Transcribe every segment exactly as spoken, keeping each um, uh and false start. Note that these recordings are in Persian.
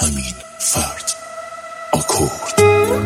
امین فرد آکورد.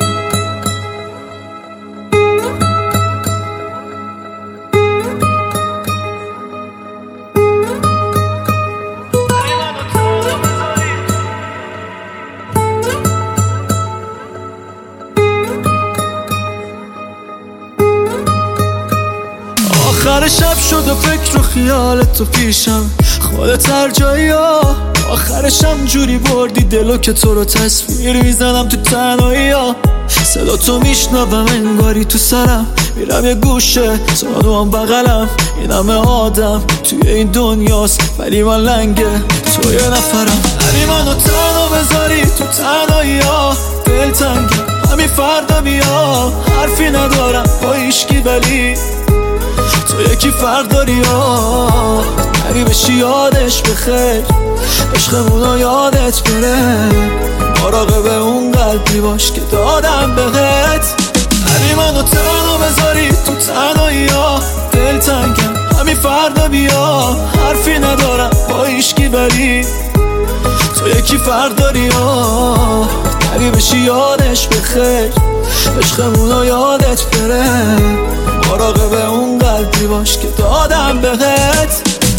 آخر شب شد و فکر و خیالت تو پیشم، خودت هر جایی ها. آخرشم جوری بردی دلو که تو رو تصویر میزنم تو تنهایی ها. صدا تو میشنوم انگاری تو سرم، میرم یه گوشه تو هم بغلم. این همه آدم توی این دنیاست ولی من لنگه تو یه نفرم. هری منو تنها بذاری تو تنهایی ها، دل تنگم همین فردا بیا. حرفی ندارم با ایشکی ولی تو یکی فرد داری ها. نری بشی یادش بخیر، عشقمونو یادت بره. مراقب اون قلبی باش که دادم بهت. نری منو تنها بذاری تو تنهایی ها، دل تنگم همین فردا بیا. حرفی ندارم با ایشکی ولی تو یکی فرد داری ها. نری بشی یادش بخیر، عشقمونو یادت بره. مراقب اون قلبی باش که دادم بهت.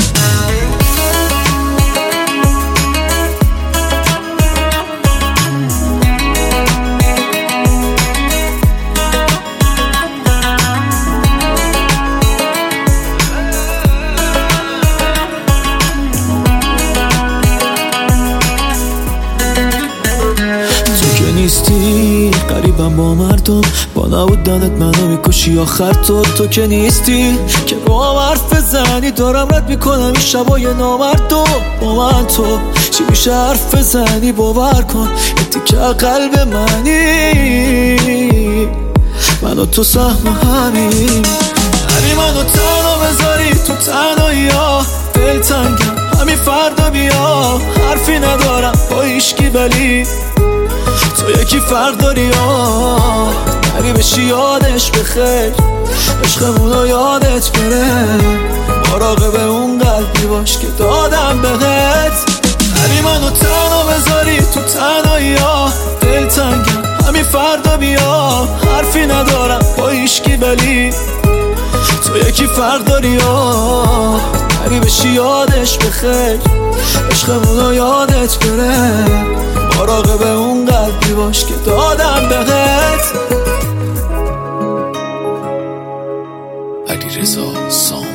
نیستی قریبم با مردم، با نبودنت منو میکشی آخر. تو تو که نیستی که با هم حرف بزنی، دارم رد میکنم این شبای نامردو. با من تو چی میشه حرف بزنی؟ باور کن یه تیکه قلب منی، من و تو سهم همین. هری منو تنها بذاری تو تنهایی ها، دل تنگم همین فردا بیا. حرفی ندارم با ایشکی ولی تو یکی فرد داری ها. نری بشی یادش بخیر، عشقمونو یادت بره. مراقب اون قلبی باش که دادم بهت. نری منو تنها بذاری تو تنهایی ها، دل تنگم همین فردا بیا. حرفی ندارم با ایشکی ولی تو یکی فرد داری ها. نری بشی یادش بخیر، عشقمونو یادت بره. مراقب اون قلبی باش که دادم بهت. علیرضا سام